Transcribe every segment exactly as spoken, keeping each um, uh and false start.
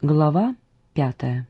Глава пятая.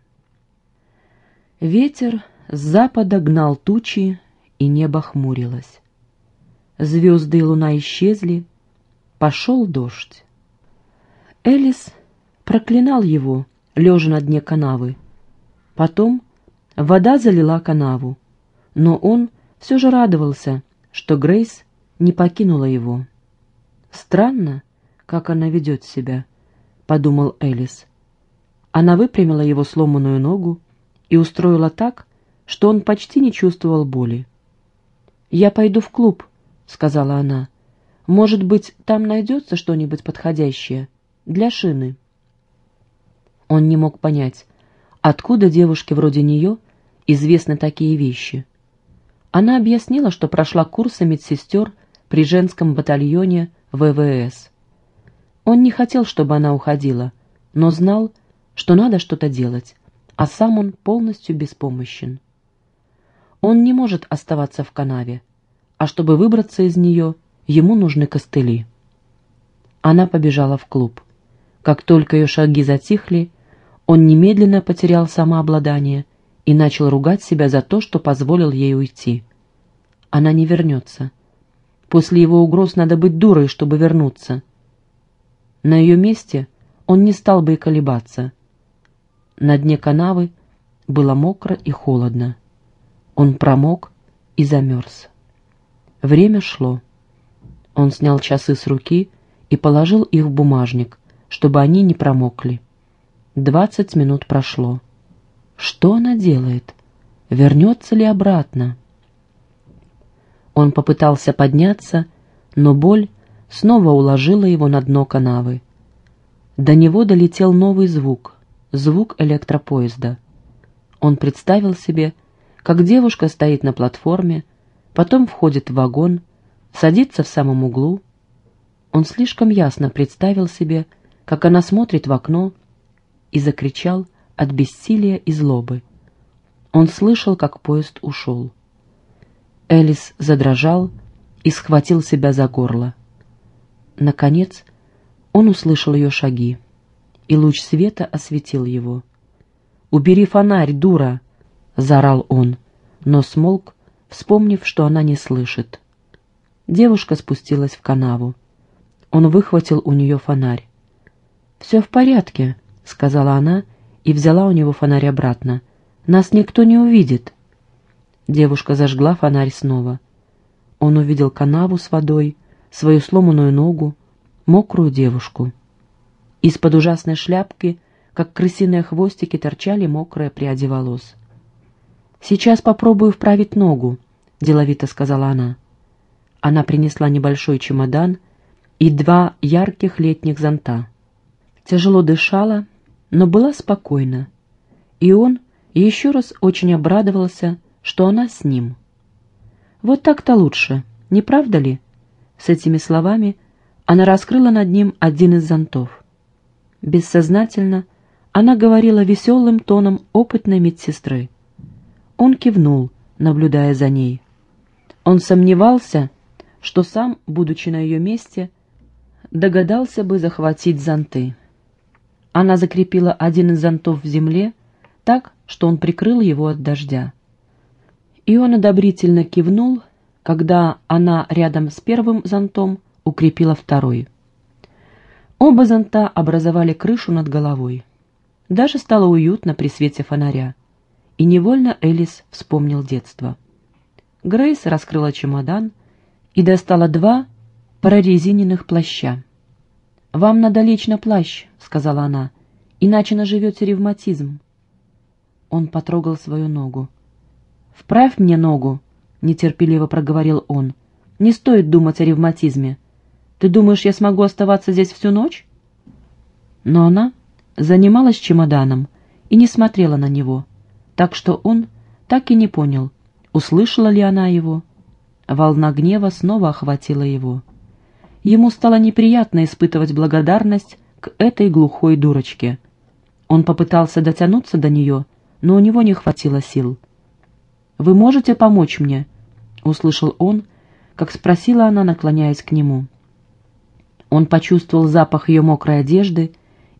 Ветер с запада гнал тучи, и небо хмурилось. Звезды и луна исчезли, пошел дождь. Элис проклинал его, лежа на дне канавы. Потом вода залила канаву, но он все же радовался, что Грейс не покинула его. «Странно, как она ведет себя», — подумал Элис. Она выпрямила его сломанную ногу и устроила так, что он почти не чувствовал боли. «Я пойду в клуб», — сказала она. «Может быть, там найдется что-нибудь подходящее для шины». Он не мог понять, откуда девушке вроде нее известны такие вещи. Она объяснила, что прошла курсы медсестер при женском батальоне вэ вэ эс. Он не хотел, чтобы она уходила, но знал, что надо что-то делать, а сам он полностью беспомощен. Он не может оставаться в канаве, а чтобы выбраться из нее, ему нужны костыли. Она побежала в клуб. Как только ее шаги затихли, он немедленно потерял самообладание и начал ругать себя за то, что позволил ей уйти. Она не вернется. После его угроз надо быть дурой, чтобы вернуться. На ее месте он не стал бы и колебаться. На дне канавы было мокро и холодно. Он промок и замерз. Время шло. Он снял часы с руки и положил их в бумажник, чтобы они не промокли. Двадцать минут прошло. Что она делает? Вернется ли обратно? Он попытался подняться, но боль снова уложила его на дно канавы. До него долетел новый звук. Звук электропоезда. Он представил себе, как девушка стоит на платформе, потом входит в вагон, садится в самом углу. Он слишком ясно представил себе, как она смотрит в окно, и закричал от бессилия и злобы. Он слышал, как поезд ушел. Элис задрожал и схватил себя за горло. Наконец он услышал ее шаги, и луч света осветил его. «Убери фонарь, дура!» — заорал он, но смолк, вспомнив, что она не слышит. Девушка спустилась в канаву. Он выхватил у нее фонарь. «Все в порядке», — сказала она и взяла у него фонарь обратно. «Нас никто не увидит». Девушка зажгла фонарь снова. Он увидел канаву с водой, свою сломанную ногу, мокрую девушку. Из-под ужасной шляпки, как крысиные хвостики, торчали мокрые пряди волос. «Сейчас попробую вправить ногу», — деловито сказала она. Она принесла небольшой чемодан и два ярких летних зонта. Тяжело дышала, но была спокойна, и он еще раз очень обрадовался, что она с ним. «Вот так-то лучше, не правда ли?» С этими словами она раскрыла над ним один из зонтов. Бессознательно она говорила веселым тоном опытной медсестры. Он кивнул, наблюдая за ней. Он сомневался, что сам, будучи на ее месте, догадался бы захватить зонты. Она закрепила один из зонтов в земле так, что он прикрыл его от дождя. И он одобрительно кивнул, когда она рядом с первым зонтом укрепила второй. Оба зонта образовали крышу над головой. Даже стало уютно при свете фонаря, и невольно Элис вспомнил детство. Грейс раскрыла чемодан и достала два прорезиненных плаща. «Вам надо лечь на плащ», — сказала она, — «иначе наживете ревматизм». Он потрогал свою ногу. «Вправь мне ногу», — нетерпеливо проговорил он. «Не стоит думать о ревматизме. Ты думаешь, я смогу оставаться здесь всю ночь?» Но она занималась чемоданом и не смотрела на него, так что он так и не понял, услышала ли она его. Волна гнева снова охватила его. Ему стало неприятно испытывать благодарность к этой глухой дурочке. Он попытался дотянуться до нее, но у него не хватило сил. «Вы можете помочь мне?» — услышал он, как спросила она, наклоняясь к нему. Он почувствовал запах ее мокрой одежды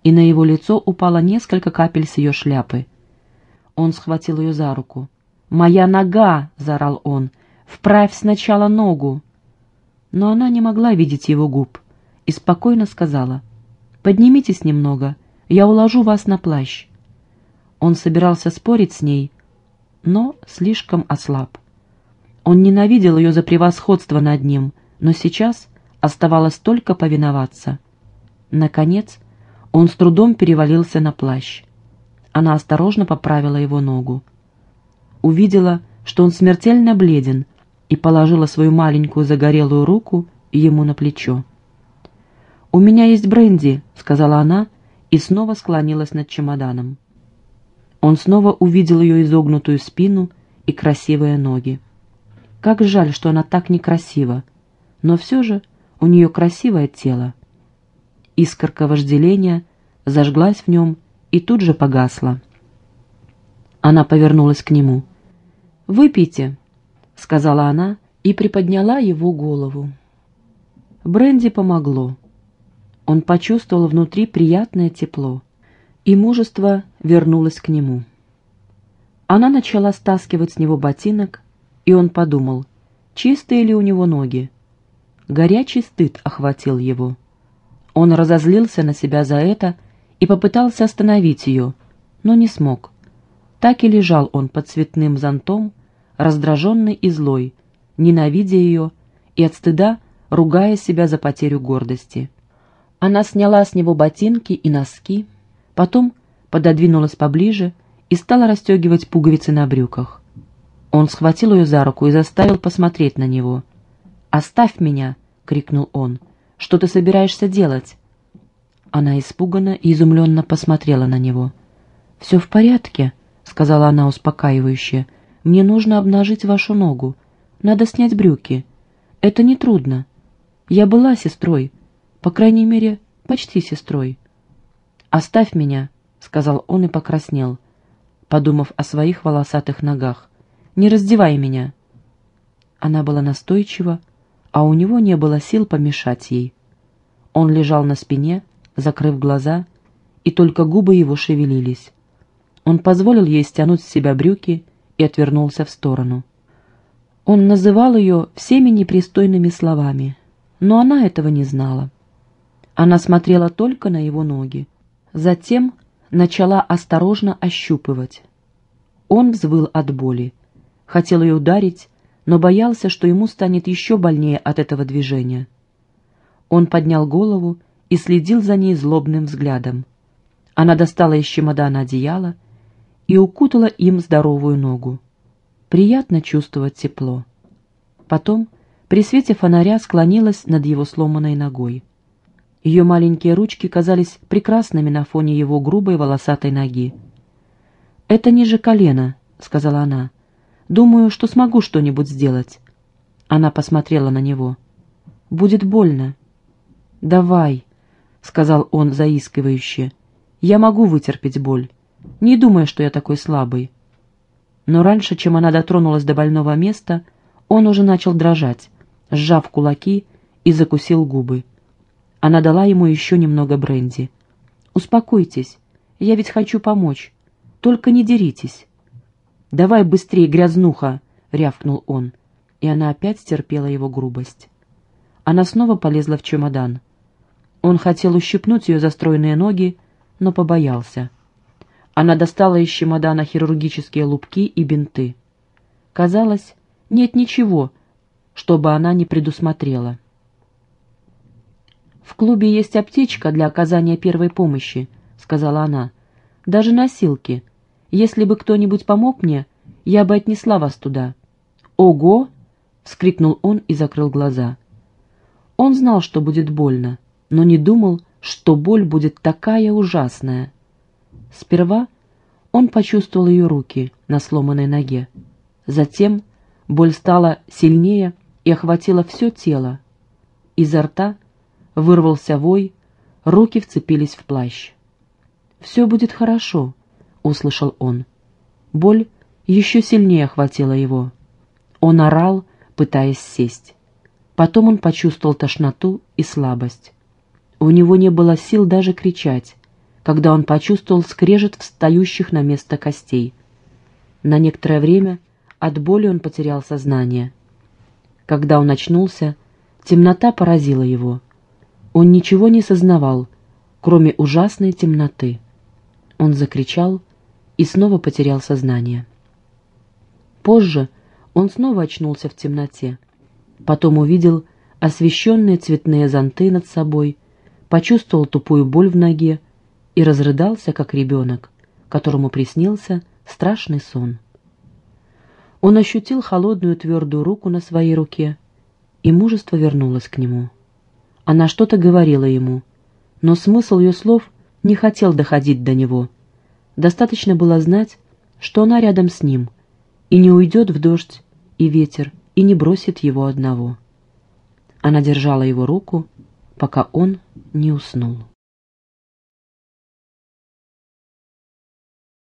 и на его лицо упало несколько капель с ее шляпы. Он схватил ее за руку. «Моя нога!» — заорал он. «Вправь сначала ногу!» Но она не могла видеть его губ и спокойно сказала: «Поднимитесь немного, я уложу вас на плащ». Он собирался спорить с ней, но слишком ослаб. Он ненавидел ее за превосходство над ним, но сейчас оставалось только повиноваться. Наконец, он с трудом перевалился на плащ. Она осторожно поправила его ногу. Увидела, что он смертельно бледен, и положила свою маленькую загорелую руку ему на плечо. «У меня есть бренди», — сказала она, и снова склонилась над чемоданом. Он снова увидел ее изогнутую спину и красивые ноги. Как жаль, что она так некрасива, но все же у нее красивое тело. Искорка вожделения зажглась в нем и тут же погасла. Она повернулась к нему. «Выпейте», — сказала она и приподняла его голову. Бренди помогло. Он почувствовал внутри приятное тепло, и мужество вернулось к нему. Она начала стаскивать с него ботинок, и он подумал, чистые ли у него ноги. Горячий стыд охватил его. Он разозлился на себя за это и попытался остановить ее, но не смог. Так и лежал он под цветным зонтом, раздраженный и злой, ненавидя ее и от стыда ругая себя за потерю гордости. Она сняла с него ботинки и носки, потом пододвинулась поближе и стала расстегивать пуговицы на брюках. Он схватил ее за руку и заставил посмотреть на него. «Оставь меня!» — крикнул он. «Что ты собираешься делать?» Она испуганно и изумленно посмотрела на него. «Все в порядке», — сказала она успокаивающе. «Мне нужно обнажить вашу ногу. Надо снять брюки. Это нетрудно. Я была сестрой, по крайней мере, почти сестрой». «Оставь меня», — сказал он и покраснел, подумав о своих волосатых ногах. «Не раздевай меня». Она была настойчива, а у него не было сил помешать ей. Он лежал на спине, закрыв глаза, и только губы его шевелились. Он позволил ей стянуть с себя брюки и отвернулся в сторону. Он называл ее всеми непристойными словами, но она этого не знала. Она смотрела только на его ноги. Затем начала осторожно ощупывать. Он взвыл от боли. Хотел ее ударить, но боялся, что ему станет еще больнее от этого движения. Он поднял голову и следил за ней злобным взглядом. Она достала из чемодана одеяло и укутала им здоровую ногу. Приятно чувствовать тепло. Потом при свете фонаря склонилась над его сломанной ногой. Ее маленькие ручки казались прекрасными на фоне его грубой волосатой ноги. «Это ниже колена», — сказала она. «Думаю, что смогу что-нибудь сделать». Она посмотрела на него. «Будет больно». «Давай», — сказал он заискивающе. «Я могу вытерпеть боль. Не думай, что я такой слабый». Но раньше, чем она дотронулась до больного места, он уже начал дрожать, сжав кулаки и закусил губы. Она дала ему еще немного бренди. «Успокойтесь, я ведь хочу помочь. Только не деритесь». «Давай быстрее, грязнуха!» — рявкнул он, и она опять стерпела его грубость. Она снова полезла в чемодан. Он хотел ущипнуть ее за стройные ноги, но побоялся. Она достала из чемодана хирургические лупки и бинты. Казалось, нет ничего, чтобы она не предусмотрела. «В клубе есть аптечка для оказания первой помощи», — сказала она. «Даже носилки. Если бы кто-нибудь помог мне, я бы отнесла вас туда». «Ого!» — вскрикнул он и закрыл глаза. Он знал, что будет больно, но не думал, что боль будет такая ужасная. Сперва он почувствовал ее руки на сломанной ноге. Затем боль стала сильнее и охватила все тело. Изо рта вырвался вой, руки вцепились в плащ. «Все будет хорошо», — услышал он. Боль еще сильнее охватила его. Он орал, пытаясь сесть. Потом он почувствовал тошноту и слабость. У него не было сил даже кричать. когда он почувствовал скрежет встающих на место костей. На некоторое время от боли он потерял сознание. Когда он очнулся, темнота поразила его. Он ничего не сознавал, кроме ужасной темноты. Он закричал и снова потерял сознание. Позже он снова очнулся в темноте. Потом увидел освещенные цветные зонты над собой, почувствовал тупую боль в ноге и разрыдался, как ребенок, которому приснился страшный сон. Он ощутил холодную твердую руку на своей руке, и мужество вернулось к нему. Она что-то говорила ему, но смысл ее слов не хотел доходить до него. Достаточно было знать, что она рядом с ним, и не уйдет в дождь и ветер, и не бросит его одного. Она держала его руку, пока он не уснул.